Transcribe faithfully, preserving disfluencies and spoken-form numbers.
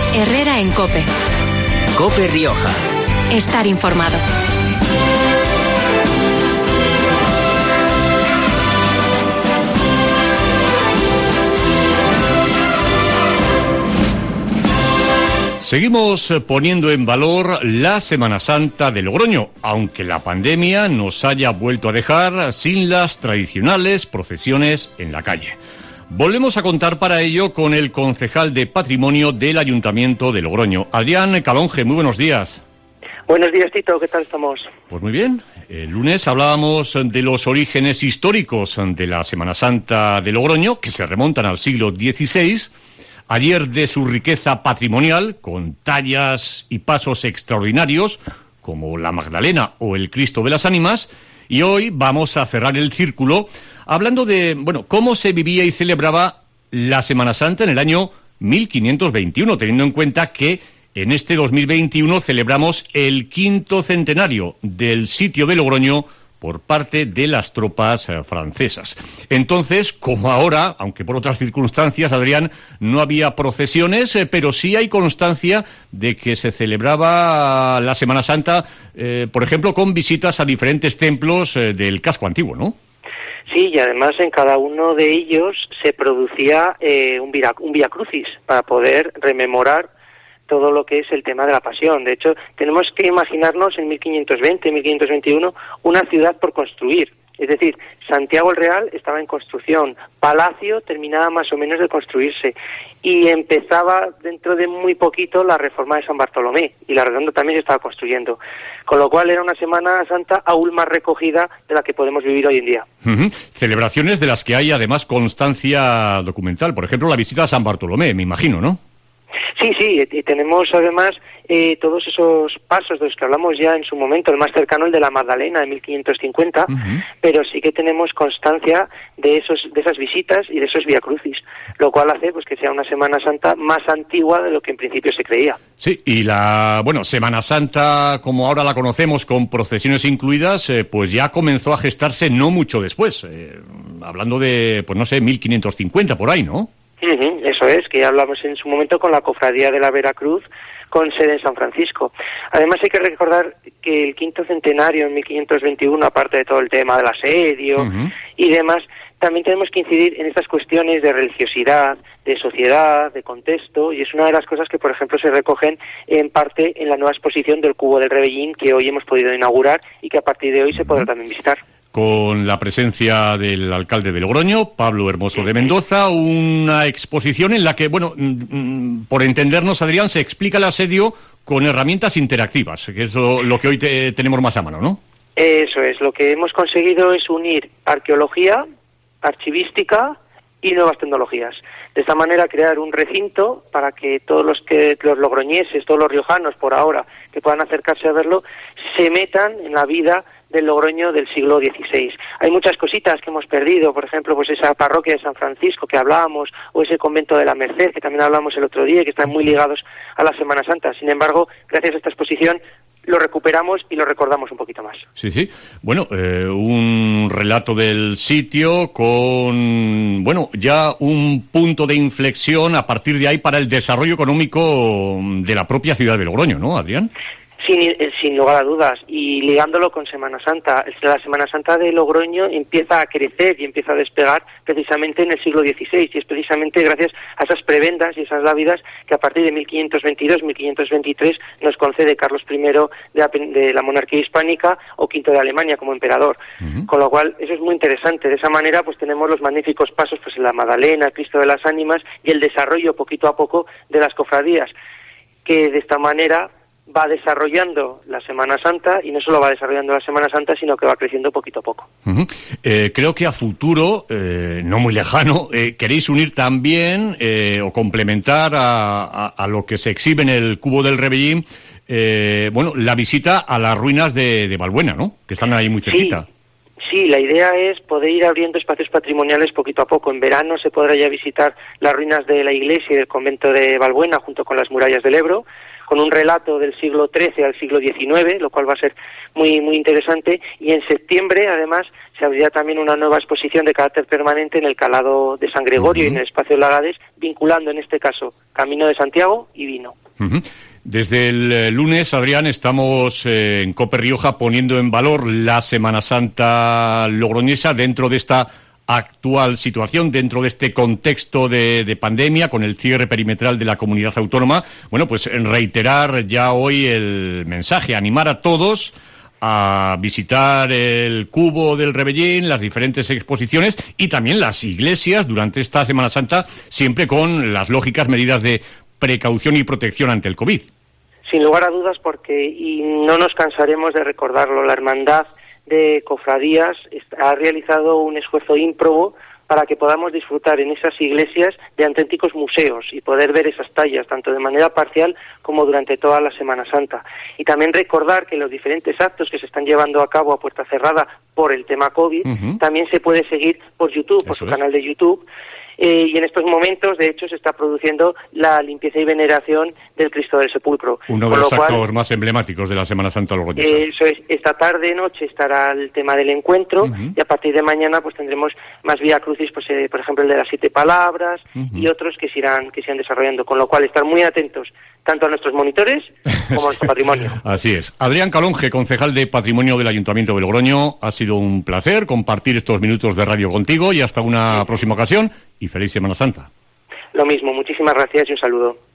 Herrera en COPE. COPE Rioja. Estar informado. Seguimos poniendo en valor la Semana Santa de Logroño, aunque la pandemia nos haya vuelto a dejar sin las tradicionales procesiones en la calle. Volvemos a contar para ello con el concejal de Patrimonio del Ayuntamiento de Logroño, Adrián Calonge. Muy buenos días. Buenos días, Tito. ¿Qué tal estamos? Pues muy bien. El lunes hablábamos de los orígenes históricos de la Semana Santa de Logroño, que se remontan al siglo dieciséis. Ayer de su riqueza patrimonial, con tallas y pasos extraordinarios, como la Magdalena o el Cristo de las Ánimas, y hoy vamos a cerrar el círculo hablando de, bueno, cómo se vivía y celebraba la Semana Santa en el año mil quinientos veintiuno, teniendo en cuenta que en este dos mil veintiuno celebramos el quinto centenario del sitio de Logroño por parte de las tropas eh, francesas. Entonces, como ahora, aunque por otras circunstancias, Adrián, no había procesiones, eh, pero sí hay constancia de que se celebraba la Semana Santa, eh, por ejemplo, con visitas a diferentes templos eh, del casco antiguo, ¿no? Sí, y además en cada uno de ellos se producía eh, un, via, un via crucis para poder rememorar todo lo que es el tema de la pasión. De hecho, tenemos que imaginarnos en mil quinientos veinte, mil quinientos veintiuno, una ciudad por construir. Es decir, Santiago el Real estaba en construcción, Palacio terminaba más o menos de construirse y empezaba dentro de muy poquito la reforma de San Bartolomé y la Redonda también se estaba construyendo. Con lo cual era una Semana Santa aún más recogida de la que podemos vivir hoy en día. Uh-huh. Celebraciones de las que hay además constancia documental. Por ejemplo, la visita a San Bartolomé, me imagino, ¿no? Sí, sí, y tenemos además eh, todos esos pasos de los que hablamos ya en su momento, el más cercano, el de la Magdalena, de mil quinientos cincuenta, uh-huh. Pero sí que tenemos constancia de esos de esas visitas y de esos Vía Crucis, lo cual hace pues que sea una Semana Santa más antigua de lo que en principio se creía. Sí, y la, bueno, Semana Santa, como ahora la conocemos, con procesiones incluidas, eh, pues ya comenzó a gestarse no mucho después, eh, hablando de, pues no sé, mil quinientos cincuenta, por ahí, ¿no? Uh-huh, eso es, que ya hablamos en su momento con la Cofradía de la Veracruz, con sede en San Francisco. Además hay que recordar que el quinto centenario en mil quinientos veintiuno, aparte de todo el tema del asedio uh-huh. y demás, también tenemos que incidir en estas cuestiones de religiosidad, de sociedad, de contexto, y es una de las cosas que, por ejemplo, se recogen en parte en la nueva exposición del Cubo del Rebellín que hoy hemos podido inaugurar y que a partir de hoy se podrá también visitar. Con la presencia del alcalde de Logroño, Pablo Hermoso de Mendoza, una exposición en la que, bueno, por entendernos, Adrián, se explica el asedio con herramientas interactivas, que es lo, lo que hoy te, tenemos más a mano, ¿no? Eso es, lo que hemos conseguido es unir arqueología, archivística y nuevas tecnologías. De esta manera crear un recinto para que todos los que los logroñeses, todos los riojanos por ahora que puedan acercarse a verlo, se metan en la vida del Logroño del siglo dieciséis. Hay muchas cositas que hemos perdido, por ejemplo, pues esa parroquia de San Francisco que hablábamos, o ese convento de la Merced que también hablamos el otro día, que están muy ligados a la Semana Santa. Sin embargo, gracias a esta exposición lo recuperamos y lo recordamos un poquito más. Sí, sí. Bueno, eh, un relato del sitio con, bueno, ya un punto de inflexión a partir de ahí para el desarrollo económico de la propia ciudad de Logroño, ¿no, Adrián? Sin, sin lugar a dudas, y ligándolo con Semana Santa, la Semana Santa de Logroño empieza a crecer y empieza a despegar precisamente en el siglo dieciséis, y es precisamente gracias a esas prebendas y esas dávidas que a partir de mil quinientos veintidós, mil quinientos veintitrés nos concede Carlos primero de la, de la monarquía hispánica o Quinto de Alemania como emperador. Uh-huh. Con lo cual, eso es muy interesante. De esa manera, pues tenemos los magníficos pasos pues en la Magdalena, el Cristo de las Ánimas y el desarrollo poquito a poco de las cofradías, que de esta manera va desarrollando la Semana Santa, y no solo va desarrollando la Semana Santa, sino que va creciendo poquito a poco. Uh-huh. Eh, creo que a futuro, eh, no muy lejano, eh, queréis unir también eh, o complementar a, a, a lo que se exhibe en el Cubo del Rebellín, eh, bueno, la visita a las ruinas de, de Valbuena, ¿no? Que están ahí muy cerquita. Sí. Sí, la idea es poder ir abriendo espacios patrimoniales poquito a poco. En verano se podrá ya visitar las ruinas de la iglesia y del convento de Valbuena junto con las murallas del Ebro. con un relato del siglo trece al siglo diecinueve, lo cual va a ser muy muy interesante. Y en septiembre, además, se abrirá también una nueva exposición de carácter permanente en el Calado de San Gregorio uh-huh. y en el Espacio Lagades, vinculando en este caso Camino de Santiago y vino. Uh-huh. Desde el eh, lunes, Adrián, estamos eh, en COPE Rioja poniendo en valor la Semana Santa logroñesa dentro de esta actual situación, dentro de este contexto de, de pandemia, con el cierre perimetral de la comunidad autónoma. Bueno, pues en reiterar ya hoy el mensaje, animar a todos a visitar el Cubo del Rebellín, las diferentes exposiciones y también las iglesias durante esta Semana Santa, siempre con las lógicas medidas de precaución y protección ante el COVID. Sin lugar a dudas, porque, y no nos cansaremos de recordarlo, la Hermandad de Cofradías ha realizado un esfuerzo ímprobo para que podamos disfrutar en esas iglesias de auténticos museos y poder ver esas tallas, tanto de manera parcial como durante toda la Semana Santa. Y también recordar que los diferentes actos que se están llevando a cabo a puerta cerrada por el tema COVID, uh-huh. también se puede seguir por YouTube, por Eso su es. canal de YouTube. Eh, y en estos momentos, de hecho, se está produciendo la limpieza y veneración del Cristo del Sepulcro. Uno de los actos cual, más emblemáticos de la Semana Santa logroñesa. Eh, eso es, esta tarde, noche, estará el tema del encuentro, uh-huh. y a partir de mañana pues tendremos más vía crucis, pues eh, por ejemplo el de las siete palabras, uh-huh. y otros que se irán, que se irán desarrollando, con lo cual estar muy atentos tanto a nuestros monitores como a nuestro patrimonio. Así es. Adrián Calonge, concejal de Patrimonio del Ayuntamiento de Logroño, ha sido un placer compartir estos minutos de radio contigo y hasta una sí. próxima ocasión y feliz Semana Santa. Lo mismo, muchísimas gracias y un saludo.